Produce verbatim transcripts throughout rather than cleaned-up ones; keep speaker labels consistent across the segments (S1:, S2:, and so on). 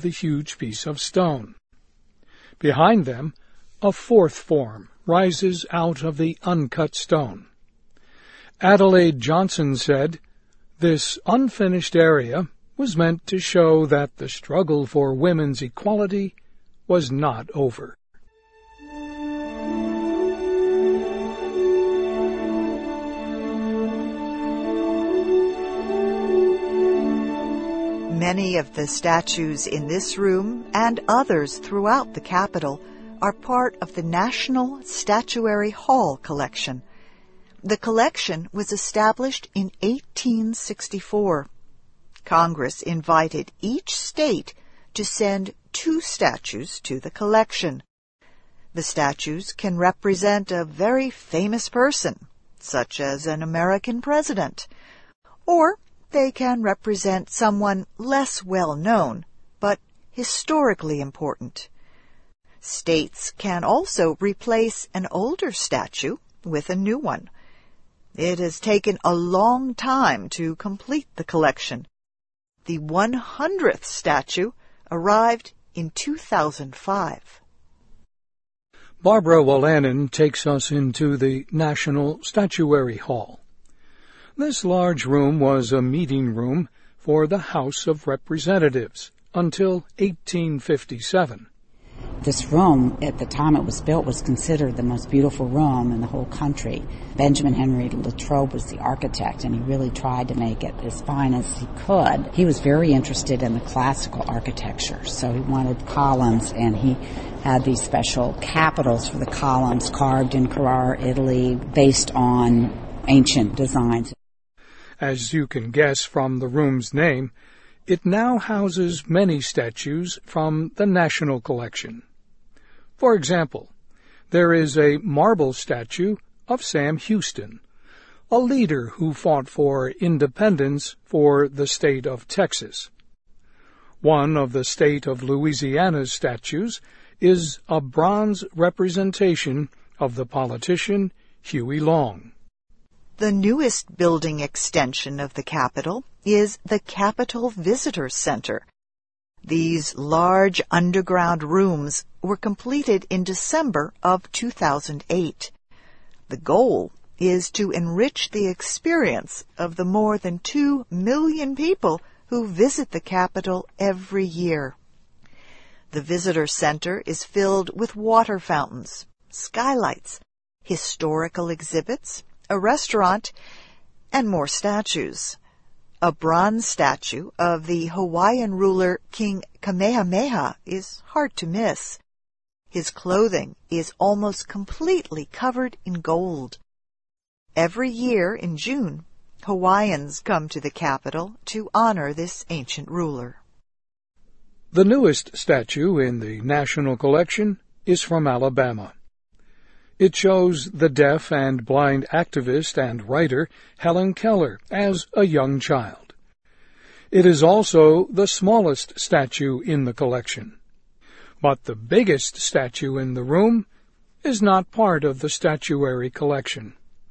S1: the huge piece of stone. Behind them, a fourth form rises out of the uncut stone. Adelaide Johnson said, "This unfinished area was meant to show that the struggle for women's equality was not over."
S2: Many of the statues in this room and others throughout the Capitol are part of the National Statuary Hall collection. The collection was established in eighteen sixty-four. Congress invited each state to send two statues to the collection. The statues can represent a very famous person, such as an American president, or they can represent someone less well known, but historically important. States can also replace an older statue with a new one. It has taken a long time to complete the collection. The one hundredth statue arrived in two thousand five.
S1: Barbara Wolanin takes us into the National Statuary Hall. This large room was a meeting room for the House of Representatives until eighteen fifty-seven.
S3: This room, at the time it was built, was considered the most beautiful room in the whole country. Benjamin Henry Latrobe was the architect, and he really tried to make it as fine as he could. He was very interested in the classical architecture, so he wanted columns, and he had these special capitals for the columns carved in Carrara, Italy, based on ancient designs.
S1: As you can guess from the room's name, it now houses many statues from the National Collection. For example, there is a marble statue of Sam Houston, a leader who fought for independence for the state of Texas. One of the state of Louisiana's statues is a bronze representation of the politician Huey Long.
S2: The newest building extension of the Capitol is the Capitol Visitor Center. These large underground rooms were completed in December of two thousand eight. The goal is to enrich the experience of the more than two million people who visit the Capitol every year. The Visitor Center is filled with water fountains, skylights, historical exhibits, a restaurant, and more statues. A bronze statue of the Hawaiian ruler King Kamehameha is hard to miss. His clothing is almost completely covered in gold. Every year in June, Hawaiians come to the Capitol to honor this ancient ruler.
S1: The newest statue in the National Collection is from Alabama. It shows the deaf and blind activist and writer Helen Keller as a young child. It is also the smallest statue in the collection. But the biggest statue in the room is not part of the statuary collection.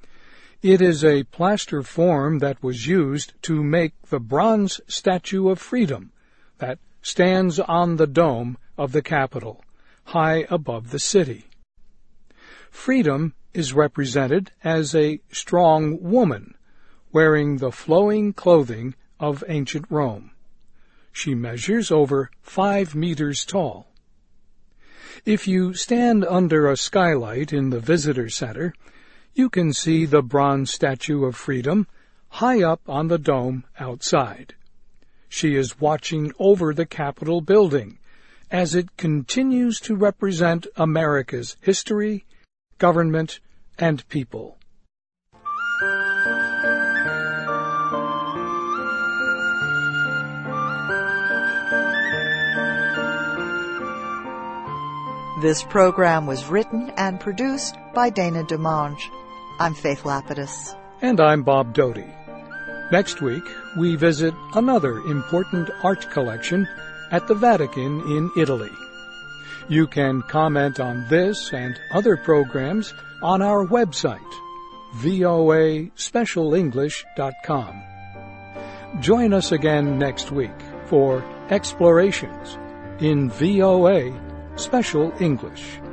S1: It is a plaster form that was used to make the bronze Statue of Freedom that stands on the dome of the Capitol, high above the city. Freedom is represented as a strong woman, wearing the flowing clothing of ancient Rome. She measures over five meters tall. If you stand under a skylight in the visitor center, you can see the bronze Statue of Freedom high up on the dome outside. She is watching over the Capitol building as it continues to represent America's history, government, and people.
S2: This program was written and produced by Dana DeMange. I'm Faith Lapidus.
S1: And I'm Bob Doty. Next week, we visit another important art collection at the Vatican in Italy. You can comment on this and other programs on our website, v o a special english dot com. Join us again next week for Explorations, in V O A Special English.